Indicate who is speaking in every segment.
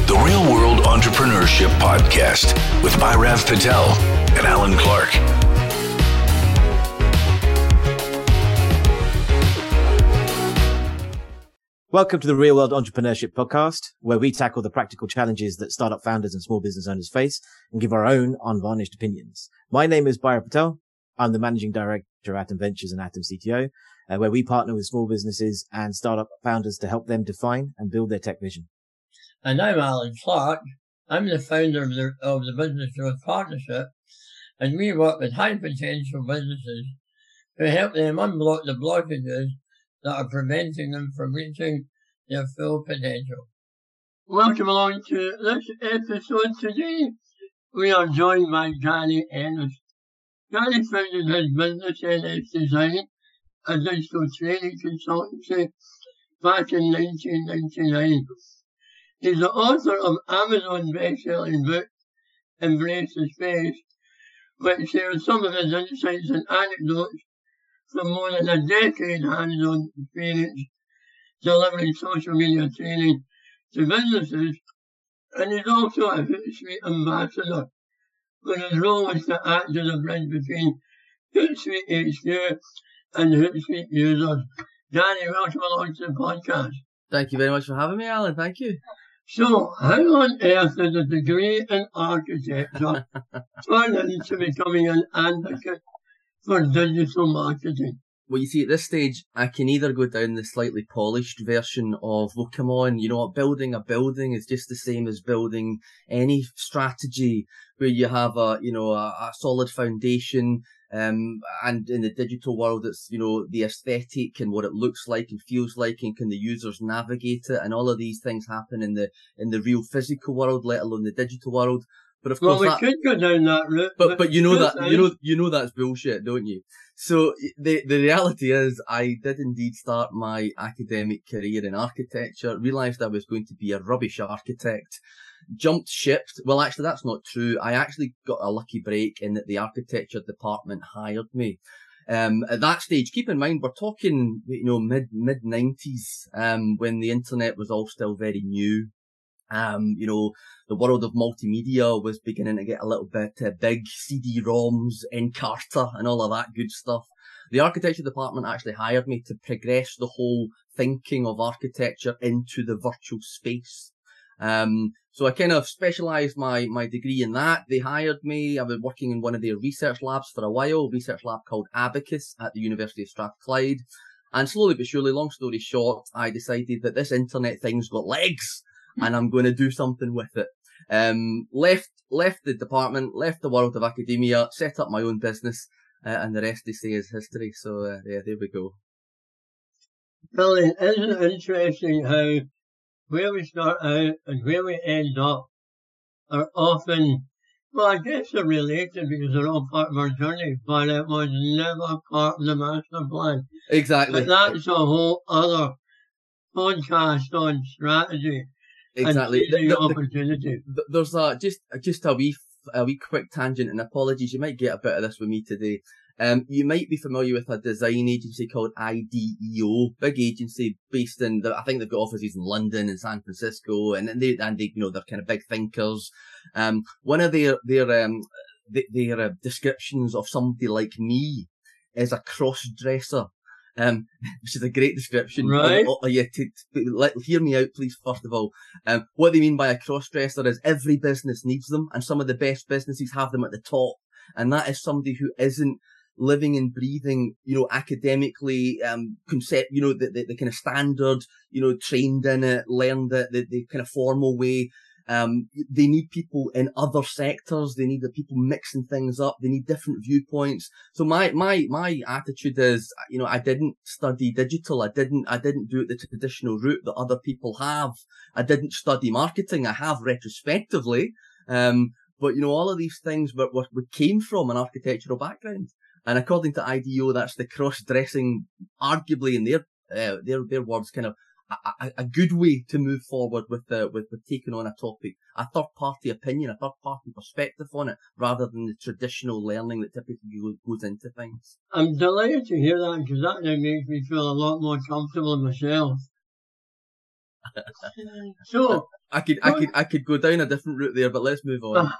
Speaker 1: The Real World Entrepreneurship Podcast with Bhairav Patel and Alan Clark.
Speaker 2: Welcome to the Real World Entrepreneurship Podcast, where we tackle the practical challenges that startup founders and small business owners face and give our own unvarnished opinions. My name is Bhairav Patel. I'm the Managing Director of Atom Ventures and Atom CTO, where we partner with small businesses and startup founders to help them define and build their tech vision.
Speaker 3: And I'm Alan Clark. I'm the founder of the Business Growth Partnership, and we work with high potential businesses to help them unblock the blockages that are preventing them from reaching their full potential. Welcome along to this episode today. We are joined by Gary Ennis. Gary founded his business NS Design, a digital training consultancy, back in 1999. He's the author of Amazon best-selling book, Embrace the Space, which shares some of his insights and anecdotes from more than a decade hands-on experience delivering social media training to businesses, and he's also a Hootsuite ambassador, where his role is to act as a bridge between Hootsuite HQ and Hootsuite users. Gary, welcome along to the podcast.
Speaker 4: Thank you very much for having me, Alan. Thank you.
Speaker 3: So, how on earth did a degree in architecture turn into becoming an advocate for digital marketing?
Speaker 4: Well, you see, at this stage, I can either go down the slightly polished version of, well, come on, you know what, building a building is just the same as building any strategy where you have a solid foundation, and in the digital world, it's, the aesthetic and what it looks like and feels like, and can the users navigate it, and all of these things happen in the real physical world, let alone the digital world. But of course,
Speaker 3: we could go down that route.
Speaker 4: But you know that's bullshit, don't you? So the reality is, I did indeed start my academic career in architecture, realised I was going to be a rubbish architect, jumped ship. Well, actually, that's not true. I actually got a lucky break in that the architecture department hired me. At that stage, keep in mind, we're talking, mid-90s, when the internet was all still very new. The world of multimedia was beginning to get a little bit big, CD-ROMs, Encarta, and all of that good stuff. The architecture department actually hired me to progress the whole thinking of architecture into the virtual space. So I kind of specialised my degree in that. They hired me. I was working in one of their research labs for a while, a research lab called Abacus at the University of Strathclyde. And slowly but surely, long story short, I decided that this internet thing's got legs, and I'm going to do something with it. Left the department, left the world of academia, set up my own business, and the rest they say is history. So there we go.
Speaker 3: Brilliant. Isn't it interesting how where we start out and where we end up are often, well, I guess they're related because they're all part of our journey, but it was never part of the master plan.
Speaker 4: Exactly.
Speaker 3: But that's a whole other podcast on strategy.
Speaker 4: Exactly.
Speaker 3: The opportunity.
Speaker 4: There's just a wee quick tangent, and apologies, you might get a bit of this with me today. You might be familiar with a design agency called IDEO, big agency based in, I think they've got offices in London and San Francisco, and they they're kind of big thinkers. One of their descriptions of somebody like me is a cross-dresser. Which is a great description.
Speaker 3: Right.
Speaker 4: Hear me out, please, first of all. What they mean by a cross-dresser is every business needs them, and some of the best businesses have them at the top. And that is somebody who isn't living and breathing, academically, the kind of standard, trained in it, learned it, the kind of formal way. They need people in other sectors. They need the people mixing things up. They need different viewpoints. So my attitude is, I didn't study digital. I didn't do it the traditional route that other people have. I didn't study marketing. I have retrospectively. But all of these things we came from an architectural background. And according to IDEO, that's the cross-dressing, arguably in their words, kind of a good way to move forward with taking on a topic, a third-party opinion, a third-party perspective on it, rather than the traditional learning that typically goes into things.
Speaker 3: I'm delighted to hear that, because that now makes me feel a lot more comfortable in myself. So,
Speaker 4: I could go down a different route there, but let's move on.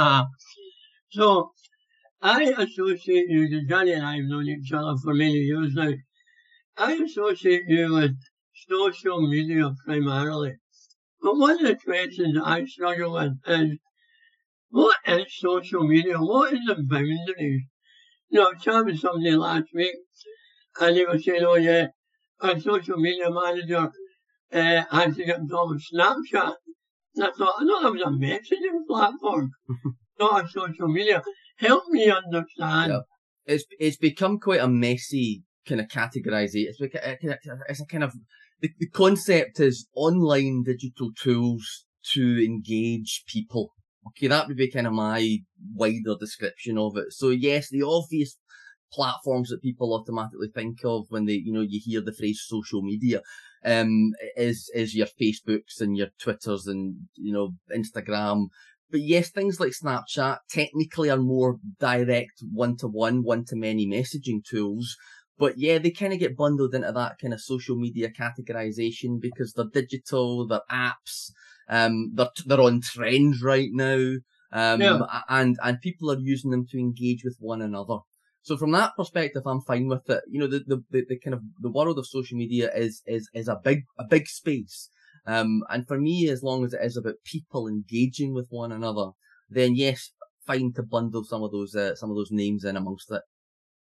Speaker 3: So, I associate you, Johnny and I have known each other for many years now. I associate you with social media primarily. But one of the questions that I struggle with is, what is social media? What is the boundaries? You know, I was chatting with somebody last week, and they were saying, oh yeah, our social media manager had to get involved with Snapchat. And I thought that was a messaging platform, not a social media. Help me understand.
Speaker 4: Yeah. It's become quite a messy kind of categorization. It's a kind of, the concept is online digital tools to engage people. Okay, that would be kind of my wider description of it. So yes, the obvious platforms that people automatically think of when they, you hear the phrase social media, is your Facebooks and your Twitters and, Instagram. But yes, things like Snapchat technically are more direct one-to-one, one-to-many messaging tools. But yeah, they kind of get bundled into that kind of social media categorization because they're digital, they're apps, they're on trend right now, and people are using them to engage with one another. So from that perspective, I'm fine with it. The kind of the world of social media is a big space. And for me, as long as it is about people engaging with one another, then yes, fine to bundle some of those names in amongst it.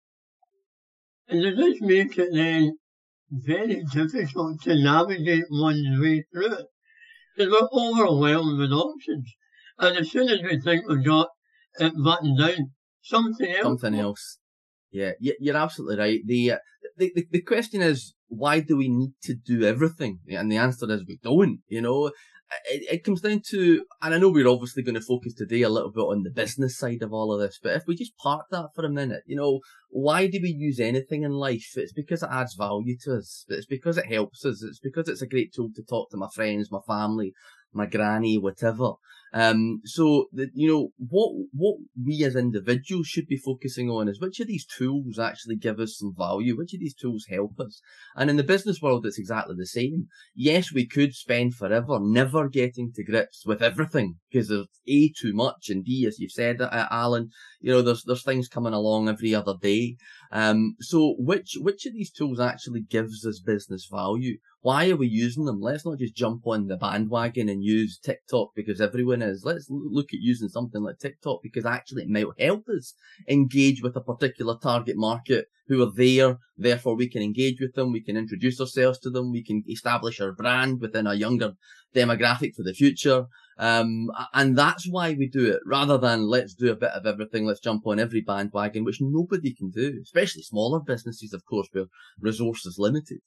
Speaker 3: And does this make it then very difficult to navigate one's way through it? Because we're overwhelmed with options. And as soon as we think we've got it buttoned down, something else.
Speaker 4: Yeah, you're absolutely right. The question is, why do we need to do everything? And the answer is we don't, It comes down to, and I know we're obviously going to focus today a little bit on the business side of all of this, but if we just park that for a minute, why do we use anything in life? It's because it adds value to us. It's because it helps us. It's because it's a great tool to talk to my friends, my family, my granny, whatever. So what we as individuals should be focusing on is which of these tools actually give us some value, which of these tools help us. And in the business world, it's exactly the same. Yes, we could spend forever never getting to grips with everything because there's A, too much, and B, as you've said, Alan, there's things coming along every other day. So which of these tools actually gives us business value? Why are we using them? Let's not just jump on the bandwagon and use TikTok because everyone is. Let's look at using something like TikTok because actually it might help us engage with a particular target market who are there. Therefore, we can engage with them. We can introduce ourselves to them. We can establish our brand within a younger demographic for the future. And that's why we do it rather than let's do a bit of everything. Let's jump on every bandwagon, which nobody can do, especially smaller businesses, of course, where resources limited.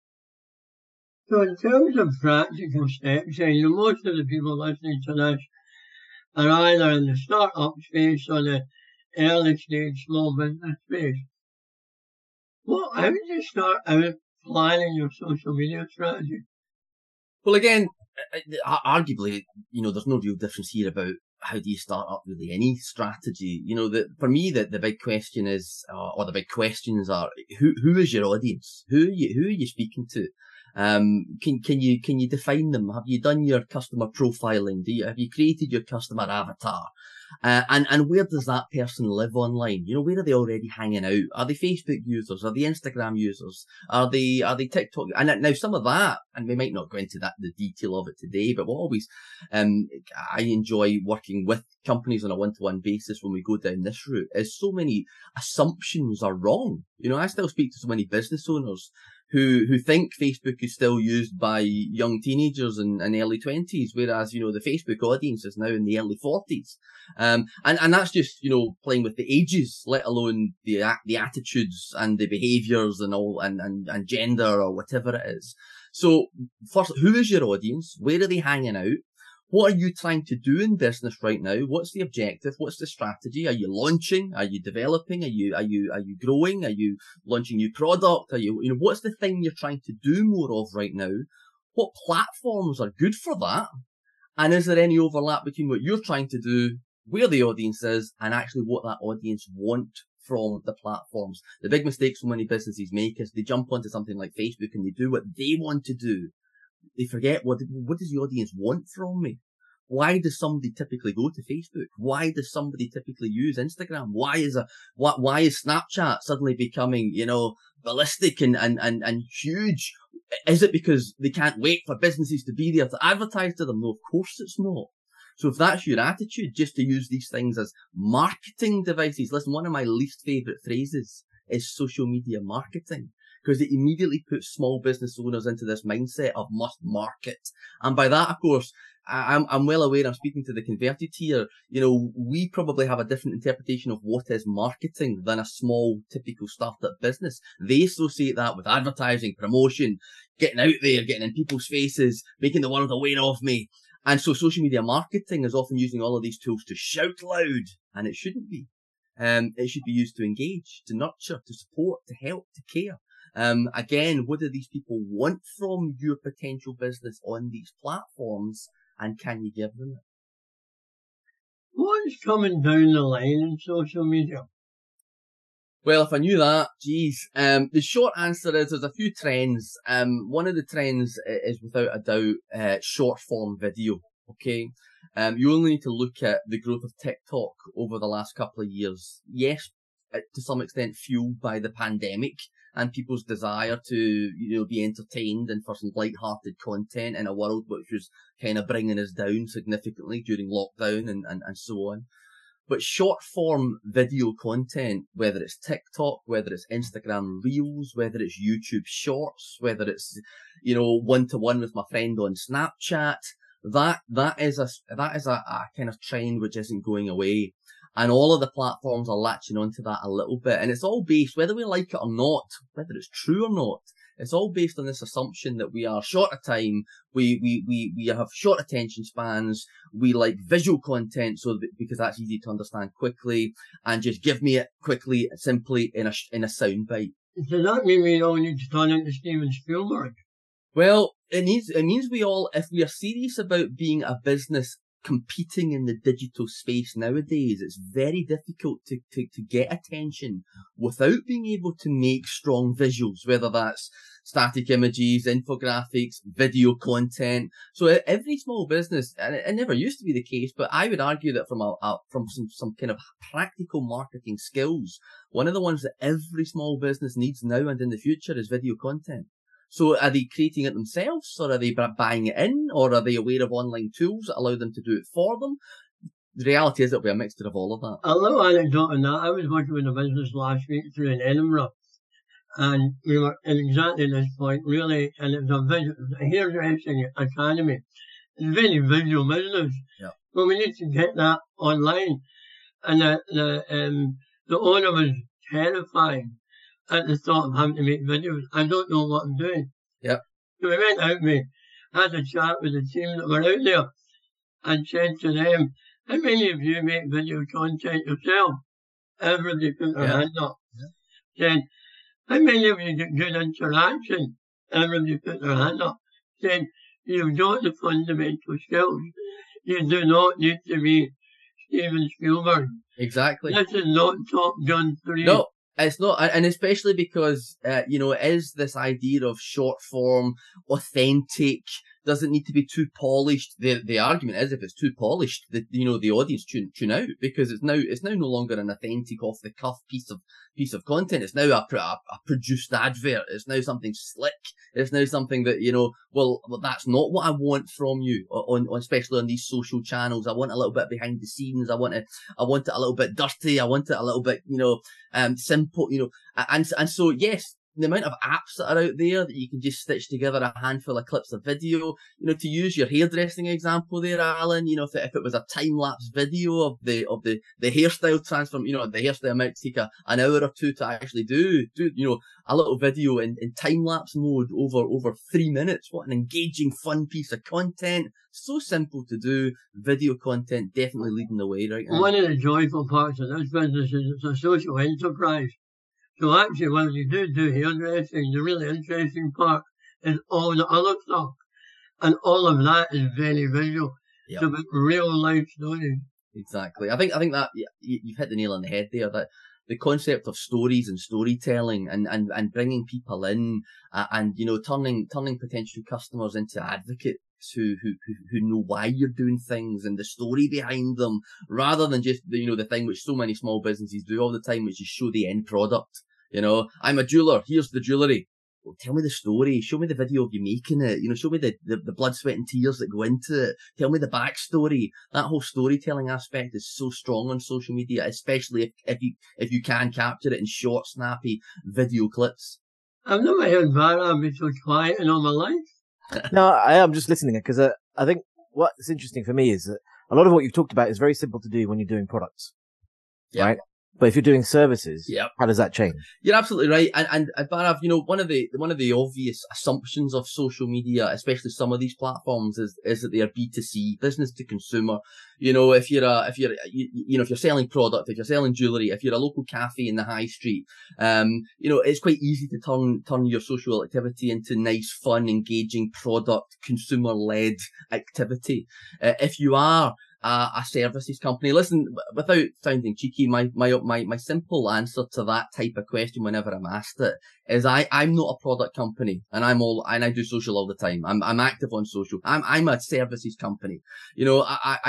Speaker 3: So in terms of practical steps, most of the people listening to this are either in the start-up space or the early stage small business space. How do you start out planning your social media strategy?
Speaker 4: Well, again, arguably, there's no real difference here about how do you start up really any strategy. For me, the big question is, or the big questions are, who is your audience? Who are you speaking to? Can you define them? Have you done your customer profiling? Have you created your customer avatar? And where does that person live online? Where are they already hanging out? Are they Facebook users? Are they Instagram users? Are they TikTok? And now some of that, and we might not go into the detail of it today, but what always, I enjoy working with companies on a one-to-one basis when we go down this route is so many assumptions are wrong. I still speak to so many business owners who think Facebook is still used by young teenagers and early 20s, whereas, the Facebook audience is now in the early 40s. And that's just, playing with the ages, let alone the attitudes and the behaviors and all, and gender or whatever it is. So first, who is your audience? Where are they hanging out? What are you trying to do in business right now? What's the objective? What's the strategy? Are you launching? Are you developing? Are you growing? Are you launching new product? What's the thing you're trying to do more of right now? What platforms are good for that? And is there any overlap between what you're trying to do, where the audience is, and actually what that audience want from the platforms? The big mistake so many businesses make is they jump onto something like Facebook and they do what they want to do, they forget what does the audience want from me? Why does somebody typically go to Facebook? Why does somebody typically use Instagram? Why is Snapchat suddenly becoming, ballistic and huge? Is it because they can't wait for businesses to be there to advertise to them? No, of course it's not. So if that's your attitude, just to use these things as marketing devices, listen, one of my least favourite phrases is social media marketing, because it immediately puts small business owners into this mindset of must market. And by that, of course, I'm well aware, I'm speaking to the converted here, we probably have a different interpretation of what is marketing than a small, typical startup business. They associate that with advertising, promotion, getting out there, getting in people's faces, making the world aware of me. And so social media marketing is often using all of these tools to shout loud, and it shouldn't be. It should be used to engage, to nurture, to support, to help, to care. Again, what do these people want from your potential business on these platforms, and can you give them it?
Speaker 3: What's coming down the line in social media?
Speaker 4: Well, if I knew that, geez. The short answer is there's a few trends. One of the trends is without a doubt, short form video. Okay. You only need to look at the growth of TikTok over the last couple of years. Yes, to some extent fueled by the pandemic and people's desire to, be entertained and for some light-hearted content in a world which was kind of bringing us down significantly during lockdown and so on. But short-form video content, whether it's TikTok, whether it's Instagram Reels, whether it's YouTube Shorts, whether it's, one-to-one with my friend on Snapchat, that is a kind of trend which isn't going away. And all of the platforms are latching onto that a little bit. And it's all based, whether we like it or not, whether it's true or not, it's all based on this assumption that we are short of time, we have short attention spans, we like visual content because that's easy to understand quickly, and just give me it quickly, simply in a sound bite.
Speaker 3: Does that mean we all need to turn into Steven Spielberg?
Speaker 4: Well, it means we all, if we are serious about being a business competing in the digital space nowadays, it's very difficult to get attention without being able to make strong visuals, whether that's static images, infographics, video content. So every small business, and it never used to be the case, but I would argue that from some kind of practical marketing skills, one of the ones that every small business needs now and in the future is video content. So are they creating it themselves, or are they buying it in, or are they aware of online tools that allow them to do it for them? The reality is it'll be a mixture of all of that.
Speaker 3: A little anecdote on that. I was working with a business last week through in Edinburgh, and we were at exactly this point, really, and it was a hairdressing academy. It's a very visual business.
Speaker 4: Yeah.
Speaker 3: But we need to get that online. And the owner was terrified at the thought of having to make videos. I don't know what I'm doing.
Speaker 4: Yep.
Speaker 3: So we went out, we had a chat with the team that were out there and said to them, how many of you make video content yourself? Everybody put their hand up. Yeah. Said, how many of you get good interaction? Everybody put their hand up. Said, you've got the fundamental skills. You do not need to be Steven Spielberg.
Speaker 4: Exactly.
Speaker 3: This is not Top Gun 3.
Speaker 4: No. It's not, and especially because, it is this idea of short form, authentic, doesn't need to be too polished. The argument is if it's too polished, the audience tune out, because it's now no longer an authentic off the cuff piece of content. It's now a produced advert. It's now something slick. It's now something that, well, that's not what I want from you especially on these social channels. I want a little bit behind the scenes. I want it a little bit dirty. I want it a little bit, simple, and so yes, the amount of apps that are out there that you can just stitch together a handful of clips of video, to use your hairdressing example there, Alan, if it was a time-lapse video of the hairstyle transform, the hairstyle might take an hour or two to actually do, a little video in time-lapse mode over 3 minutes. What an engaging, fun piece of content. So simple to do. Video content definitely leading the way right now.
Speaker 3: One of the joyful parts of this business is it's a social enterprise. So actually, when you do hairdressing, the really interesting part is all the other stuff. And all of that is very visual. Yep. It's about real life stories.
Speaker 4: Exactly. I think that you've hit the nail on the head there, that the concept of stories and storytelling and bringing people in, and, you know, turning potential customers into advocates who know why you're doing things and the story behind them, rather than just, you know, the thing which so many small businesses do all the time, which is show the end product. You know, I'm a jeweler, here's the jewellery. Well, tell me the story, show me the video of you making it, you know, show me the blood, sweat and tears that go into it, tell me the backstory. That whole storytelling aspect is so strong on social media, especially if you can capture it in short, snappy video clips.
Speaker 3: I've never heard Vara be so quiet in all my life.
Speaker 2: No, I am just listening because I think what's interesting for me is that a lot of what you've talked about is very simple to do when you're doing products, right? But if you're doing services, how does that change?
Speaker 4: You're absolutely right. And Barav, you know, one of the obvious assumptions of social media, especially some of these platforms, is that they are B2C, business to consumer. You know, if you're selling product, if you're selling jewellery, if you're a local cafe in the high street, you know, it's quite easy to turn your social activity into nice, fun, engaging product, consumer-led activity. If you are a services company. Listen, without sounding cheeky, my simple answer to that type of question whenever I'm asked it is I'm not a product company, and I do social all the time. I'm active on social. I'm a services company. You know,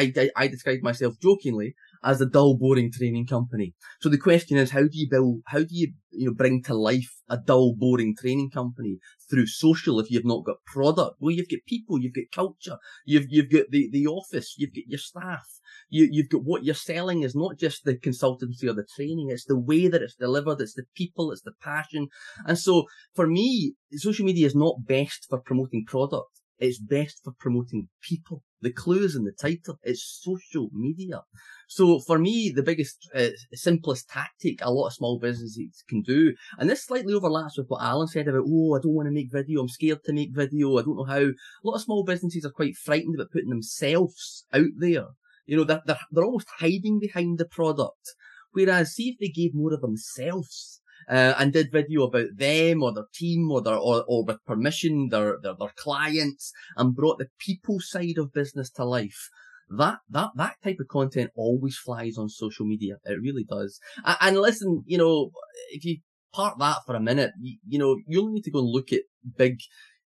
Speaker 4: I describe myself jokingly as a dull, boring training company. So the question is, how do you bring to life a dull, boring training company through social if you've not got product? Well, you've got people, you've got culture, you've got the office, you've got your staff, you've got what you're selling is not just the consultancy or the training, it's the way that it's delivered, it's the people, it's the passion. And so for me, social media is not best for promoting product. It's best for promoting people. The clue is in the title. It's social media. So for me, the biggest, simplest tactic a lot of small businesses can do, and this slightly overlaps with what Alan said about, I don't want to make video, I'm scared to make video, I don't know how. A lot of small businesses are quite frightened about putting themselves out there. You know, they're almost hiding behind the product. Whereas, see if they gave more of themselves, and did video about them or their team or with permission, their clients, and brought the people side of business to life. That type of content always flies on social media. It really does. And listen, you know, if you park that for a minute, you know, you only need to go and look at big.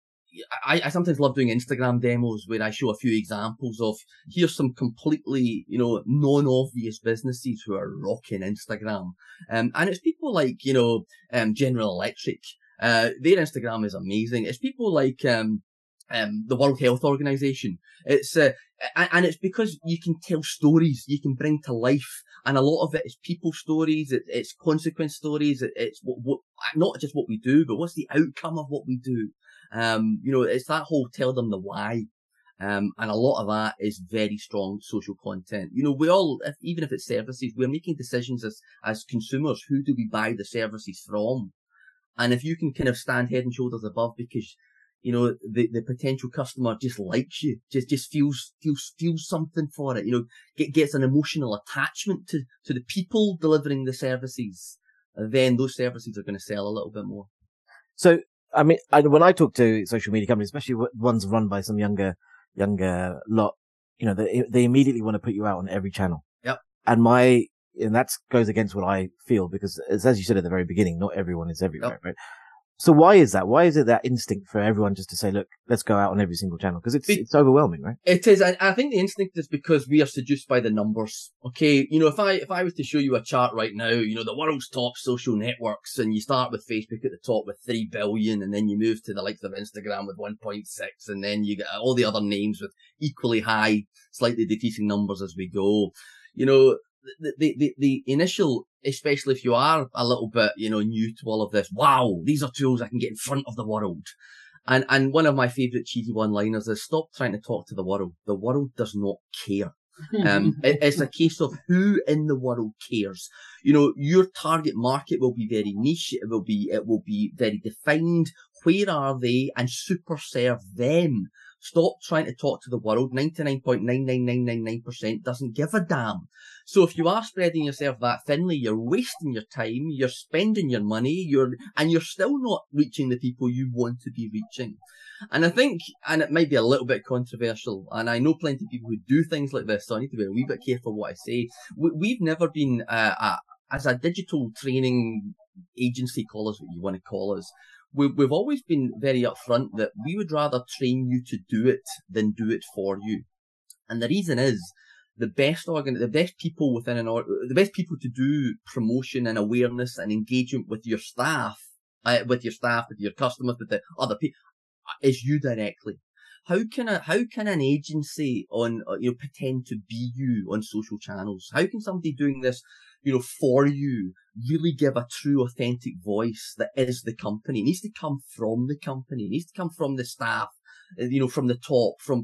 Speaker 4: I sometimes love doing Instagram demos where I show a few examples of, here's some completely, you know, non-obvious businesses who are rocking Instagram. And it's people like, you know, General Electric. Their Instagram is amazing. It's people like, the World Health Organization. It's, and it's because you can tell stories, you can bring to life, and a lot of it is people stories, it's consequence stories, it's what not just what we do, but what's the outcome of what we do. You know, it's that whole tell them the why. And a lot of that is very strong social content. You know, we all, even if it's services, we're making decisions as consumers. Who do we buy the services from? And if you can kind of stand head and shoulders above because, you know, the potential customer just likes you, just feels something for it, you know, gets an emotional attachment to the people delivering the services, then those services are going to sell a little bit more.
Speaker 2: So, I mean, when I talk to social media companies, especially ones run by some younger lot, you know, they immediately want to put you out on every channel.
Speaker 4: Yep.
Speaker 2: And that goes against what I feel, because as you said at the very beginning, not everyone is everywhere, right? So why is that? Why is it that instinct for everyone just to say, look, let's go out on every single channel? Because it's overwhelming, right?
Speaker 4: It is. And I think the instinct is because we are seduced by the numbers. Okay. You know, if I was to show you a chart right now, you know, the world's top social networks, and you start with Facebook at the top with 3 billion, and then you move to the likes of Instagram with 1.6, and then you get all the other names with equally high, slightly decreasing numbers as we go. You know, the initial, especially if you are a little bit, you know, new to all of this, wow, these are tools I can get in front of the world. And one of my favourite cheesy one-liners is, stop trying to talk to the world. The world does not care. It's a case of who in the world cares. You know, your target market will be very niche. It will be very defined. Where are they? And super serve them. Stop trying to talk to the world. 99.99999% doesn't give a damn. So if you are spreading yourself that thinly, you're wasting your time, you're spending your money, and you're still not reaching the people you want to be reaching. And I think, and it might be a little bit controversial, and I know plenty of people who do things like this, so I need to be a wee bit careful what I say. We've never been a as a digital training agency, call us what you want to call us, we've always been very upfront that we would rather train you to do it than do it for you. And the reason is, the best people within the best people to do promotion and awareness and engagement with your staff, with your customers, with the other people, is you directly. How can an agency pretend to be you on social channels? How can somebody doing this, for you, really give a true, authentic voice that is the company? It needs to come from the company. It needs to come from the staff, from the top, from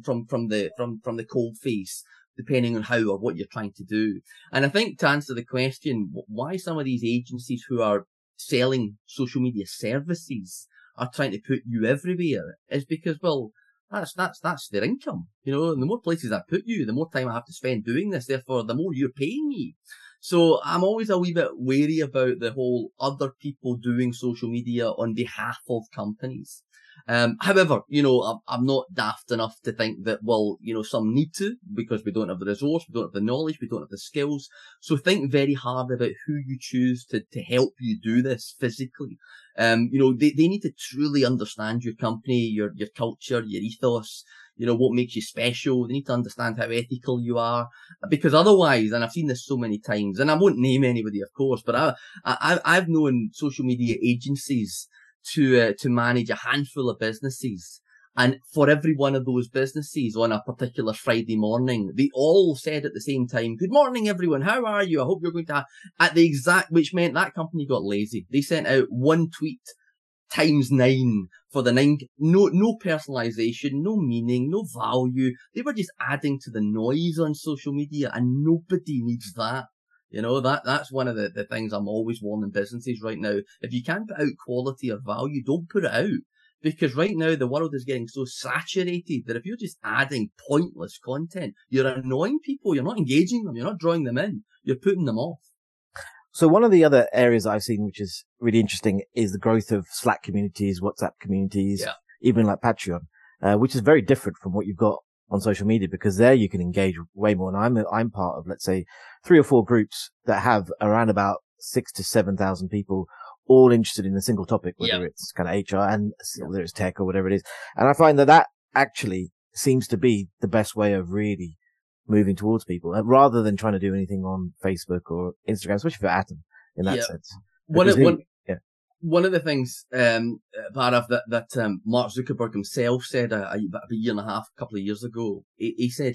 Speaker 4: the cold face, depending on how or what you're trying to do. And I think to answer the question, why some of these agencies who are selling social media services are trying to put you everywhere is because, well, that's their income. And the more places I put you, the more time I have to spend doing this. Therefore, the more you're paying me. So I'm always a wee bit wary about the whole other people doing social media on behalf of companies. However, I'm not daft enough to think that, well, some need to, because we don't have the resource, we don't have the knowledge, we don't have the skills. So think very hard about who you choose to help you do this physically. They need to truly understand your company, your culture, your ethos, what makes you special. They need to understand how ethical you are, because otherwise, and I've seen this so many times, and I won't name anybody, of course, but I've known social media agencies to manage a handful of businesses. And for every one of those businesses on a particular Friday morning, they all said at the same time, "Good morning, everyone. How are you? I hope you're going to," which meant that company got lazy. They sent out one tweet times 9 for the 9, no personalization, no meaning, no value. They were just adding to the noise on social media, and nobody needs that. That's one of the things I'm always warning businesses right now. If you can't put out quality or value, don't put it out. Because right now the world is getting so saturated that if you're just adding pointless content, you're annoying people, you're not engaging them, you're not drawing them in, you're putting them off.
Speaker 2: So one of the other areas I've seen, which is really interesting, is the growth of Slack communities, WhatsApp communities, even like Patreon, which is very different from what you've got on social media, because there you can engage way more. And I'm part of, let's say, 3 or 4 groups that have around about 6,000 to 7,000 people all interested in a single topic, whether it's kind of HR and whether it's tech or whatever it is. And I find that actually seems to be the best way of really moving towards people, rather than trying to do anything on Facebook or Instagram, especially for Atom in that sense.
Speaker 4: One of the things, Barav, that Mark Zuckerberg himself said a year and a half, a couple of years ago, he said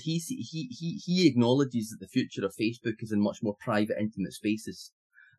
Speaker 4: he acknowledges that the future of Facebook is in much more private, intimate spaces.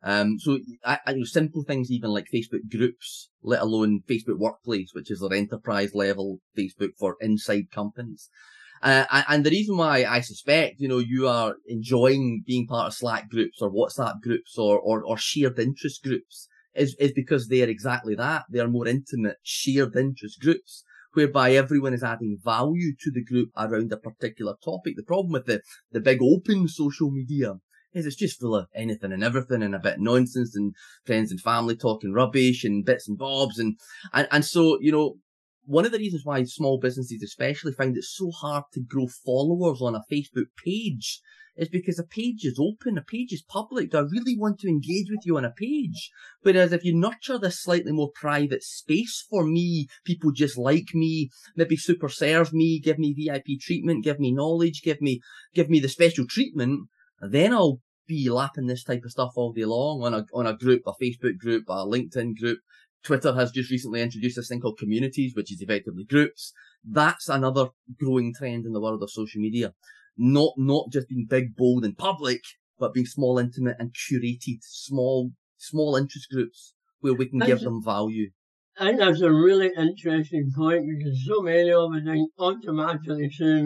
Speaker 4: So simple things even like Facebook groups, let alone Facebook Workplace, which is their enterprise level Facebook for inside companies. And the reason why I suspect, you are enjoying being part of Slack groups or WhatsApp groups or shared interest groups is because they are exactly that. They are more intimate, shared interest groups, whereby everyone is adding value to the group around a particular topic. The problem with the big open social media is it's just full of anything and everything and a bit of nonsense and friends and family talking rubbish and bits and bobs. And so, one of the reasons why small businesses especially find it so hard to grow followers on a Facebook page is because a page is open, a page is public. Do I really want to engage with you on a page? Whereas if you nurture this slightly more private space for me, people just like me, maybe super serve me, give me VIP treatment, give me knowledge, give me the special treatment, then I'll be lapping this type of stuff all day long on a group, a Facebook group, a LinkedIn group. Twitter has just recently introduced this thing called communities, which is effectively groups. That's another growing trend in the world of social media. Not just being big, bold and public, but being small, intimate and curated, small interest groups where we can give them value.
Speaker 3: I think that's a really interesting point, because so many of us automatically assume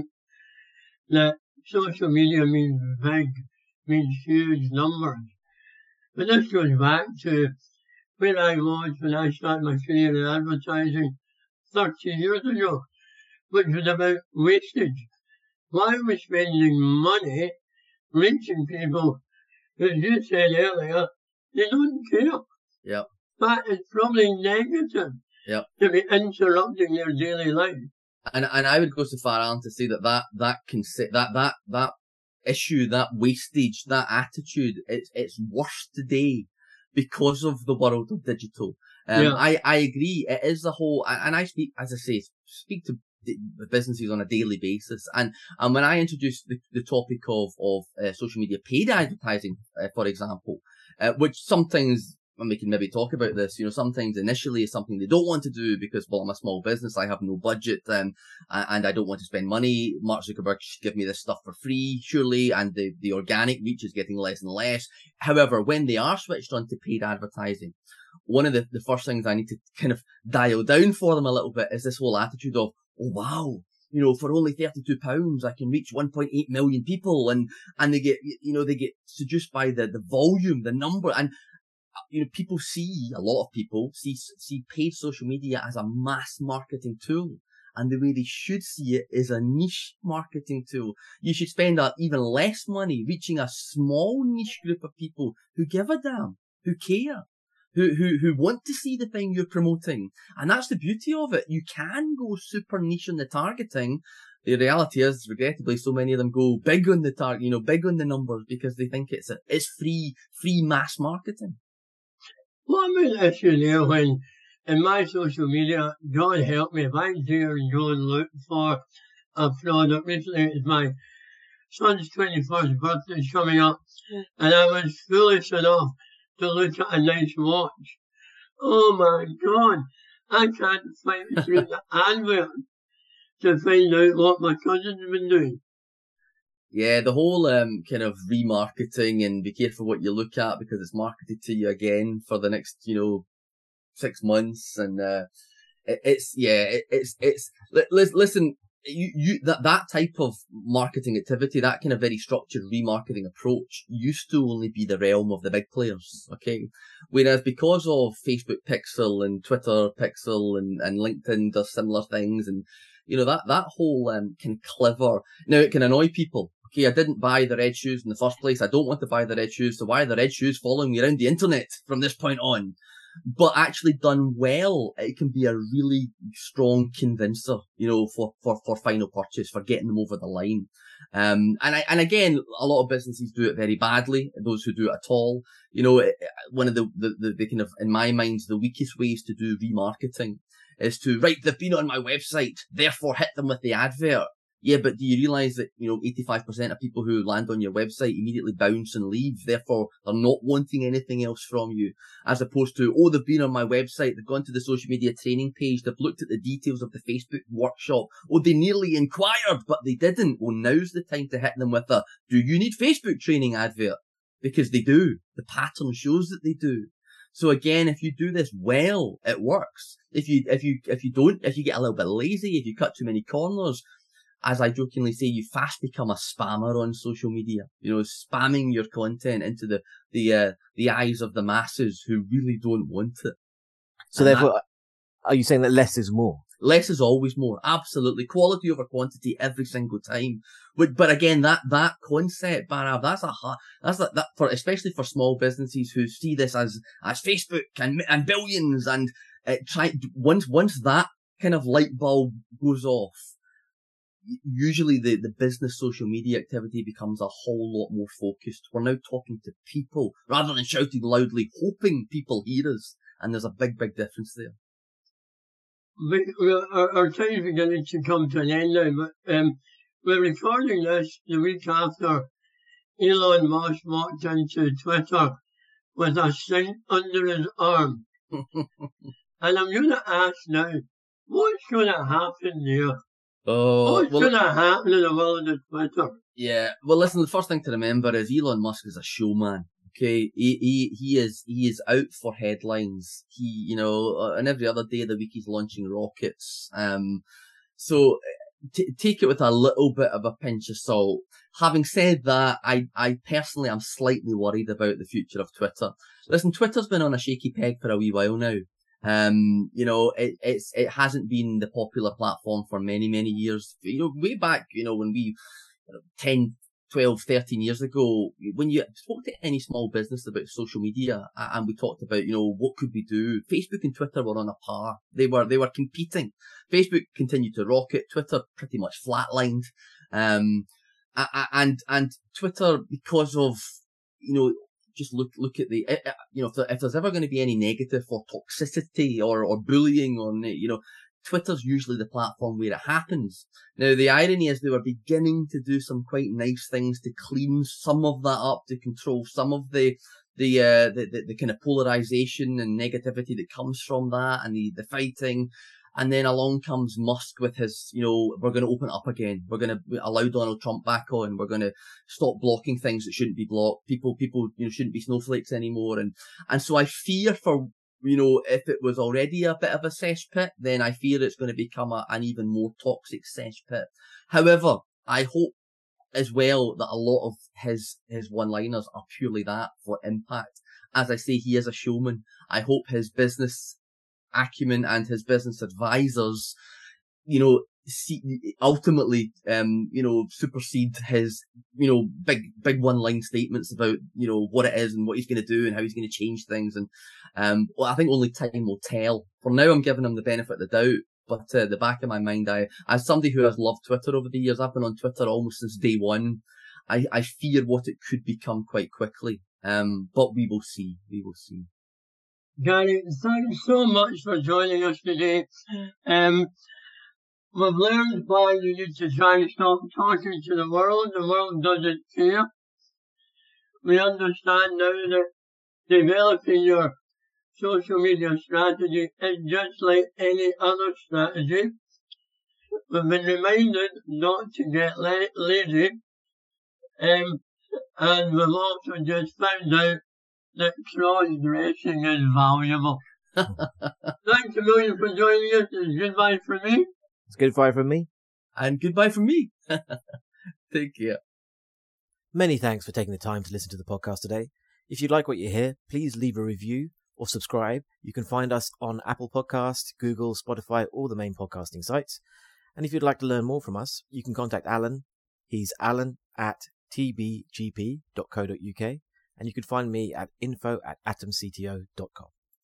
Speaker 3: that social media means big, means huge numbers. But this goes back to where I was when I started my career in advertising 30 years ago, which was about wastage. Why are we spending money reaching people who, as you said earlier, they don't care?
Speaker 4: Yep.
Speaker 3: But it's probably negative to be interrupting their daily life.
Speaker 4: And I would go so far, Alan, to say that issue, that wastage, that attitude, it's worse today because of the world of digital. I agree. It is the whole, and I speak, as I say, speak to businesses on a daily basis. And when I introduced the topic of social media paid advertising, for example, which sometimes, and we can maybe talk about this, sometimes initially is something they don't want to do because, well, I'm a small business, I have no budget, and I don't want to spend money. Mark Zuckerberg should give me this stuff for free, surely, and the organic reach is getting less and less. However, when they are switched on to paid advertising, one of the first things I need to kind of dial down for them a little bit is this whole attitude of, oh wow, for only £32, I can reach 1.8 million people, and they get, they get seduced by the volume, the number, and a lot of people see paid social media as a mass marketing tool. And the way they should see it is a niche marketing tool. You should spend even less money reaching a small niche group of people who give a damn, who care, who want to see the thing you're promoting. And that's the beauty of it. You can go super niche on the targeting. The reality is, regrettably, so many of them go big on the target, big on the numbers, because they think it's free mass marketing.
Speaker 3: What about the issue there when, in my social media, God help me, if I'm there and going looking for a product, recently it's my son's 21st birthday coming up, and I was foolish enough to look at a nice watch. Oh my God, I can't find through the advert to find out what my cousin's been doing.
Speaker 4: Yeah, the whole kind of remarketing and be careful what you look at because it's marketed to you again for the next 6 months, and listen, that type of marketing activity, that kind of very structured remarketing approach used to only be the realm of the big players, okay? Whereas because of Facebook Pixel and Twitter Pixel and LinkedIn does similar things, and that whole kind of clever, now it can annoy people. Okay, I didn't buy the red shoes in the first place. I don't want to buy the red shoes. So why are the red shoes following me around the internet from this point on? But actually done well, it can be a really strong convincer, for final purchase, for getting them over the line. And again, a lot of businesses do it very badly. Those who do it at all, one of the kind of, in my mind, the weakest ways to do remarketing is to, right, they've been on my website, therefore hit them with the advert. Yeah, but do you realise that, 85% of people who land on your website immediately bounce and leave, therefore they're not wanting anything else from you, as opposed to, oh, they've been on my website, they've gone to the social media training page, they've looked at the details of the Facebook workshop, oh, they nearly inquired, but they didn't. Well, now's the time to hit them with a, do you need Facebook training advert? Because they do. The pattern shows that they do. So again, if you do this well, it works. If you get a little bit lazy, if you cut too many corners, as I jokingly say, you fast become a spammer on social media. Spamming your content into the eyes of the masses who really don't want it.
Speaker 2: So therefore, are you saying that less is more?
Speaker 4: Less is always more. Absolutely. Quality over quantity every single time. But again, that concept, Barav, especially for small businesses who see this as Facebook and billions, and once that kind of light bulb goes off, usually the business social media activity becomes a whole lot more focused. We're now talking to people rather than shouting loudly, hoping people hear us. And there's a big, big difference there.
Speaker 3: Our time's beginning to come to an end now, but we're recording this the week after Elon Musk walked into Twitter with a sign under his arm. And I'm going to ask now, what's going to happen there? What's going to happen in the world of Twitter?
Speaker 4: Yeah, well, listen, the first thing to remember is Elon Musk is a showman. Okay, he is out for headlines. And every other day of the week he's launching rockets. So take it with a little bit of a pinch of salt. Having said that, I personally am slightly worried about the future of Twitter. Listen, Twitter's been on a shaky peg for a wee while now. It hasn't been the popular platform for many, many years. Way back, when we, 10, 12, 13 years ago, when you spoke to any small business about social media, and we talked about, what could we do? Facebook and Twitter were on a par. They were competing. Facebook continued to rocket. Twitter pretty much flatlined. and Twitter, because of, just look at the, if there's ever going to be any negative or toxicity or bullying on it, Twitter's usually the platform where it happens. Now, the irony is they were beginning to do some quite nice things to clean some of that up, to control some of the kind of polarization and negativity that comes from that, and the fighting. And then along comes Musk with his, we're going to open it up again. We're going to allow Donald Trump back on. We're going to stop blocking things that shouldn't be blocked. People, shouldn't be snowflakes anymore. And so I fear for, if it was already a bit of a cesspit, then I fear it's going to become an even more toxic cesspit. However, I hope as well that a lot of his one-liners are purely that, for impact. As I say, he is a showman. I hope his business acumen and his business advisors, ultimately, supersede his, big one-line statements about, what it is and what he's going to do and how he's going to change things. And, I think only time will tell. For now, I'm giving him the benefit of the doubt. But at the back of my mind, as somebody who has loved Twitter over the years, I've been on Twitter almost since day one. I fear what it could become quite quickly. But we will see. We will see.
Speaker 3: Gary, thanks so much for joining us today. We've learned why you need to try and stop talking to the world. The world doesn't care. We understand now that developing your social media strategy is just like any other strategy. We've been reminded not to get lazy. And we've also just found out that cross-dressing is valuable. Thanks a million for joining us. It's goodbye from me.
Speaker 2: It's goodbye from me.
Speaker 4: And goodbye from me. Take care.
Speaker 2: Many thanks for taking the time to listen to the podcast today. If you like what you hear, please leave a review or subscribe. You can find us on Apple Podcasts, Google, Spotify, all the main podcasting sites. And if you'd like to learn more from us, you can contact Alan. He's alan@tbgp.co.uk. And you can find me at info@atomcto.com.